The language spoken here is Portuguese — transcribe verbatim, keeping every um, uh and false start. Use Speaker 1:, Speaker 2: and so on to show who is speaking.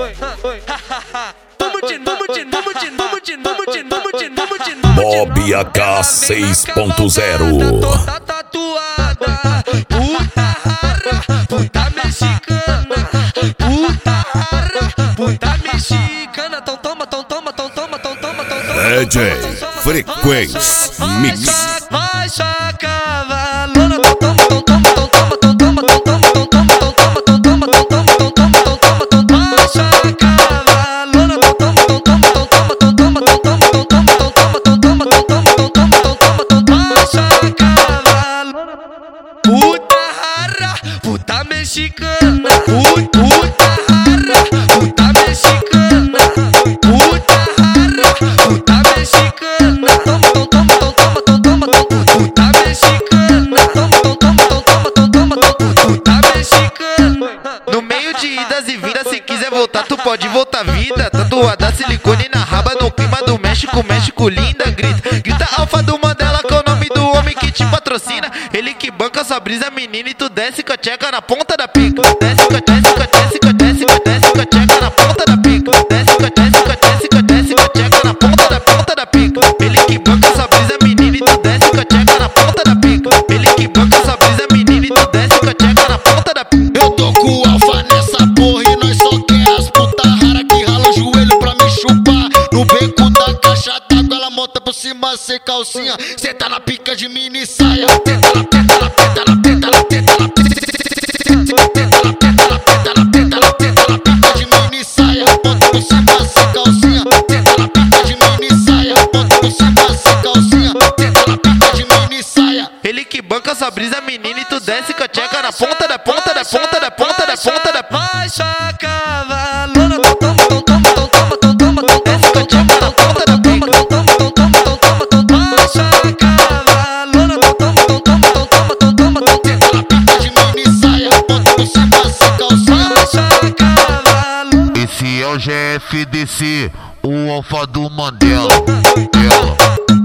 Speaker 1: Mob H seis ponto zero.
Speaker 2: Tá tatuada, puta rara, puta mexicana, puta rara, puta mexicana. Tão toma, tão toma, tão toma, tão toma, tão toma.
Speaker 1: D J Frequência Mix.
Speaker 2: Vai só cavalona, tão toma, tão toma, tão toma, tão toma, tão toma, tão toma, tão toma, tão toma, tão toma, tão toma, tão toma, tão toma. Vai só cavalona, tão toma, tão toma, tão toma, tão toma, tão toma, tão toma, tão toma, tão toma, tão toma, tão toma, tão toma, tão toma. Vai só cavalona, puta rara, puta mexicana, puta rara, puta mexicana, puta rara, puta mexicana. Toma, tão toma, tão toma, tão toma, tão puta mexicana. Toma, tão toma, tão toma, tão toma, tão puta mexicana.
Speaker 3: No meio de idas e vindas, se quiser voltar, tu pode voltar vida. Tatuada silicone na raba, no clima do México, México linda. Grita, grita alfa do Mandela, que é o nome do homem que te patrocina. Ele que banca sua brisa, menina, e tu desce com a tcheca na ponta da pica. Desce com a desce com a desce com a desce com a desce com a tcheca na ponta da pica. Desce com a desce com a desce com a desce com a tcheca na ponta da ponta da pica. Ele que banca sua brisa, menina, e tu desce com a tcheca na ponta da pica. Ele que banca sua brisa, menina, e tu desce com a tcheca na ponta da pica.
Speaker 4: Eu tô com o alfa nessa porra e nós só quer as puta rara que rala o joelho pra me chupar. No beco da caixa d'água ela monta por cima sem calcinha. Cê tá na pica de mini saia. Tenta na tenta na tenta na tenta na tenta na tenta na tenta na tenta na tenta na tenta na pica de mini saia. Monta por cima sem calcinha. Tenta na pica de mini saia. Monta por cima sem calcinha. Tenta na pica de mini saia.
Speaker 3: Ele que banca sua brisa, menina, e tu desce com a tcheca na ponta da ponta da ponta da ponta da ponta da.
Speaker 2: Vai só cavalona, tão toma, tão toma, tão toma, tão toma, tão
Speaker 3: Desce com a tcheca na ponta da pica.
Speaker 2: tão toma, tão toma, tão toma, tão toma. Vai só cavalona, tão toma, tão toma, tão toma, tão toma, tão toma.
Speaker 4: Na pica de mini saia. Monta por cima sem calcinha.
Speaker 2: Vai só cavalona.
Speaker 5: Esse é o G F D C, o alfa do Mandela. Ela.